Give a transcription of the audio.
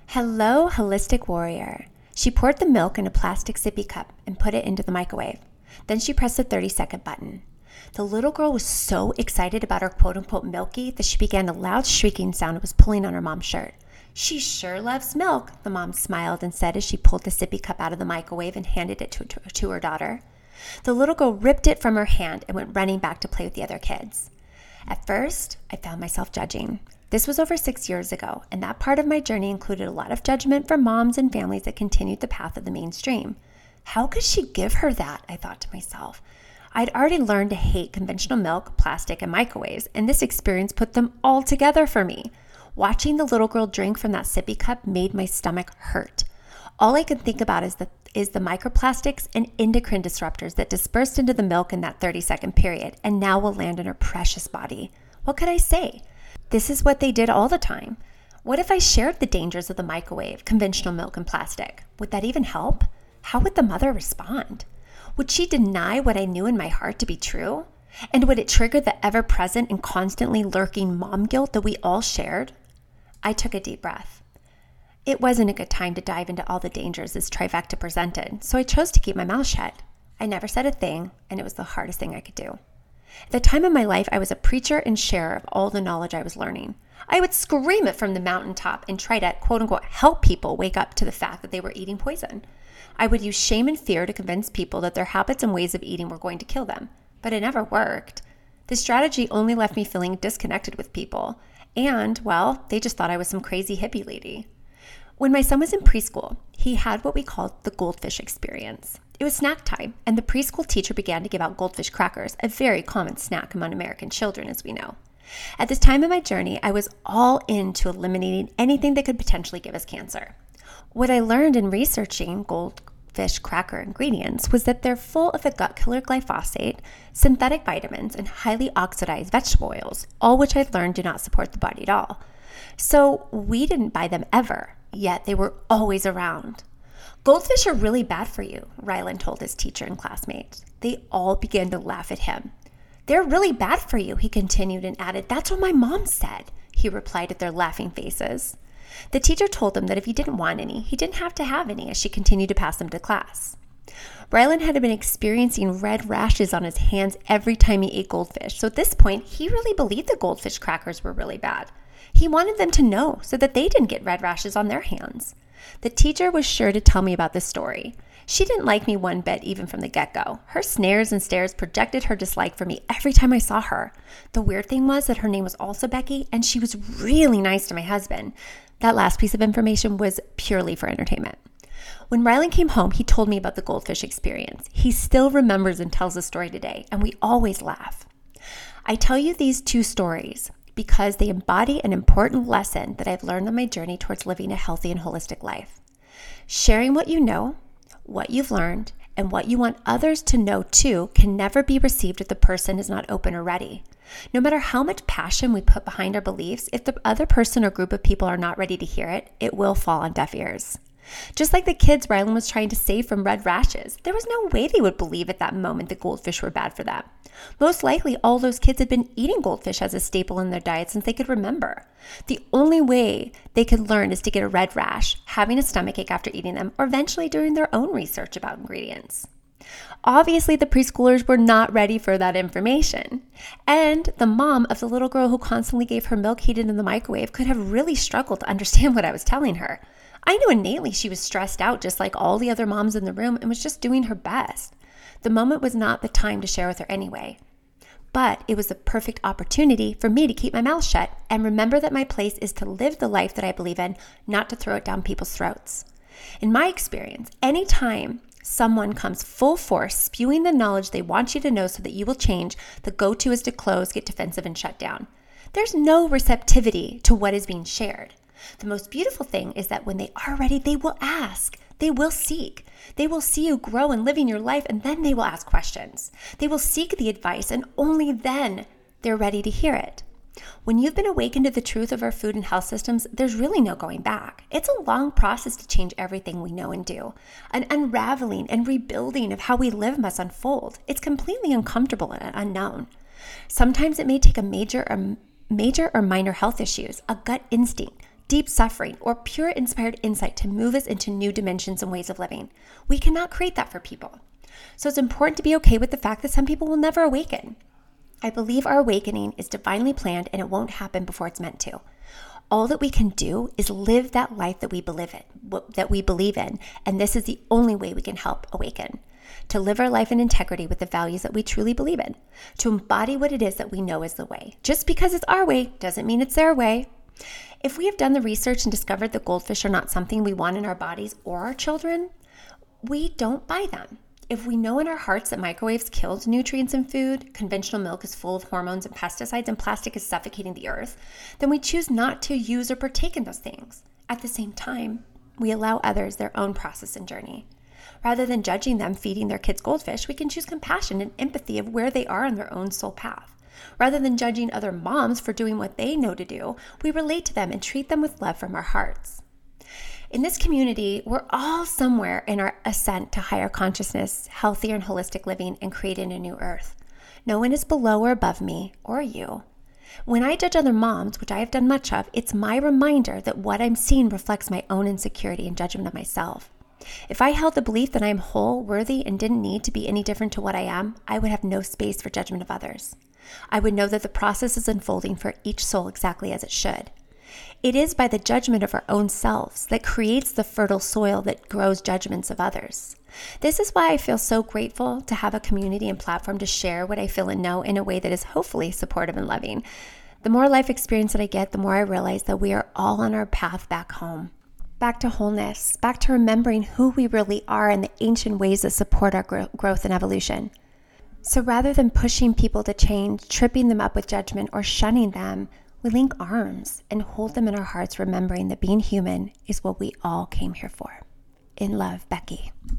Hello, Holistic Warrior. She poured the milk in a plastic sippy cup and put it into the microwave. Then she pressed the 30-second button. The little girl was so excited about her quote-unquote milky that she began a loud shrieking sound and was pulling on her mom's shirt. "She sure loves milk," the mom smiled and said as she pulled the sippy cup out of the microwave and handed it to her daughter. The little girl ripped it from her hand and went running back to play with the other kids. At first, I found myself judging. This was over 6 years ago, and that part of my journey included a lot of judgment from moms and families that continued the path of the mainstream. How could she give her that? I thought to myself. I'd already learned to hate conventional milk, plastic, and microwaves, and this experience put them all together for me. Watching the little girl drink from that sippy cup made my stomach hurt. All I could think about is the microplastics and endocrine disruptors that dispersed into the milk in that 30-second period and now will land in her precious body. What could I say? This is what they did all the time. What if I shared the dangers of the microwave, conventional milk, and plastic? Would that even help? How would the mother respond? Would she deny what I knew in my heart to be true? And would it trigger the ever-present and constantly lurking mom guilt that we all shared? I took a deep breath. It wasn't a good time to dive into all the dangers this trifecta presented, so I chose to keep my mouth shut. I never said a thing, and it was the hardest thing I could do. At the time of my life, I was a preacher and sharer of all the knowledge I was learning. I would scream it from the mountaintop and try to, quote-unquote, help people wake up to the fact that they were eating poison. I would use shame and fear to convince people that their habits and ways of eating were going to kill them. But it never worked. This strategy only left me feeling disconnected with people. And, well, they just thought I was some crazy hippie lady. When my son was in preschool, he had what we called the goldfish experience. It was snack time, and the preschool teacher began to give out goldfish crackers, a very common snack among American children, as we know. At this time of my journey, I was all into eliminating anything that could potentially give us cancer. What I learned in researching goldfish cracker ingredients was that they're full of the gut killer glyphosate, synthetic vitamins, and highly oxidized vegetable oils, all which I learned do not support the body at all. So we didn't buy them ever, yet they were always around. "Goldfish are really bad for you," Rylan told his teacher and classmates. They all began to laugh at him. "They're really bad for you," he continued and added, "That's what my mom said," he replied at their laughing faces. The teacher told him that if he didn't want any, he didn't have to have any as she continued to pass them to class. Rylan had been experiencing red rashes on his hands every time he ate goldfish, so at this point, he really believed the goldfish crackers were really bad. He wanted them to know so that they didn't get red rashes on their hands. The teacher was sure to tell me about this story. She didn't like me one bit even from the get-go. Her snares and stares projected her dislike for me every time I saw her. The weird thing was that her name was also Becky, and she was really nice to my husband. That last piece of information was purely for entertainment. When Rylan came home, he told me about the goldfish experience. He still remembers and tells the story today, and we always laugh. I tell you these two stories because they embody an important lesson that I've learned on my journey towards living a healthy and holistic life. Sharing what you know, what you've learned, and what you want others to know too can never be received if the person is not open or ready. No matter how much passion we put behind our beliefs, if the other person or group of people are not ready to hear it, it will fall on deaf ears. Just like the kids Rylan was trying to save from red rashes, there was no way they would believe at that moment that goldfish were bad for them. Most likely, all those kids had been eating goldfish as a staple in their diet since they could remember. The only way they could learn is to get a red rash, having a stomachache after eating them, or eventually doing their own research about ingredients. Obviously, the preschoolers were not ready for that information. And the mom of the little girl who constantly gave her milk heated in the microwave could have really struggled to understand what I was telling her. I knew innately she was stressed out just like all the other moms in the room and was just doing her best. The moment was not the time to share with her anyway. But it was the perfect opportunity for me to keep my mouth shut and remember that my place is to live the life that I believe in, not to throw it down people's throats. In my experience, anytime someone comes full force spewing the knowledge they want you to know so that you will change, the go-to is to close, get defensive, and shut down. There's no receptivity to what is being shared. The most beautiful thing is that when they are ready, they will ask. They will seek. They will see you grow and living your life, and then they will ask questions. They will seek the advice, and only then they're ready to hear it. When you've been awakened to the truth of our food and health systems, there's really no going back. It's a long process to change everything we know and do. An unraveling and rebuilding of how we live must unfold. It's completely uncomfortable and unknown. Sometimes it may take a major or minor health issues, a gut instinct, deep suffering, or pure inspired insight to move us into new dimensions and ways of living. We cannot create that for people. So it's important to be okay with the fact that some people will never awaken. I believe our awakening is divinely planned and it won't happen before it's meant to. All that we can do is live that life that we believe in, and this is the only way we can help awaken. To live our life in integrity with the values that we truly believe in. To embody what it is that we know is the way. Just because it's our way doesn't mean it's their way. If we have done the research and discovered that goldfish are not something we want in our bodies or our children, we don't buy them. If we know in our hearts that microwaves killed nutrients in food, conventional milk is full of hormones and pesticides, and plastic is suffocating the earth, then we choose not to use or partake in those things. At the same time, we allow others their own process and journey. Rather than judging them feeding their kids goldfish, we can choose compassion and empathy of where they are on their own soul path. Rather than judging other moms for doing what they know to do, we relate to them and treat them with love from our hearts. In this community, we're all somewhere in our ascent to higher consciousness, healthier and holistic living, and creating a new earth. No one is below or above me or you. When I judge other moms, which I have done much of, it's my reminder that what I'm seeing reflects my own insecurity and judgment of myself. If I held the belief that I am whole, worthy, and didn't need to be any different to what I am, I would have no space for judgment of others. I would know that the process is unfolding for each soul exactly as it should. It is by the judgment of our own selves that creates the fertile soil that grows judgments of others. This is why I feel so grateful to have a community and platform to share what I feel and know in a way that is hopefully supportive and loving. The more life experience that I get, the more I realize that we are all on our path back home. Back to wholeness, back to remembering who we really are and the ancient ways that support our growth and evolution. So rather than pushing people to change, tripping them up with judgment, or shunning them, we link arms and hold them in our hearts, remembering that being human is what we all came here for. In love, Becky.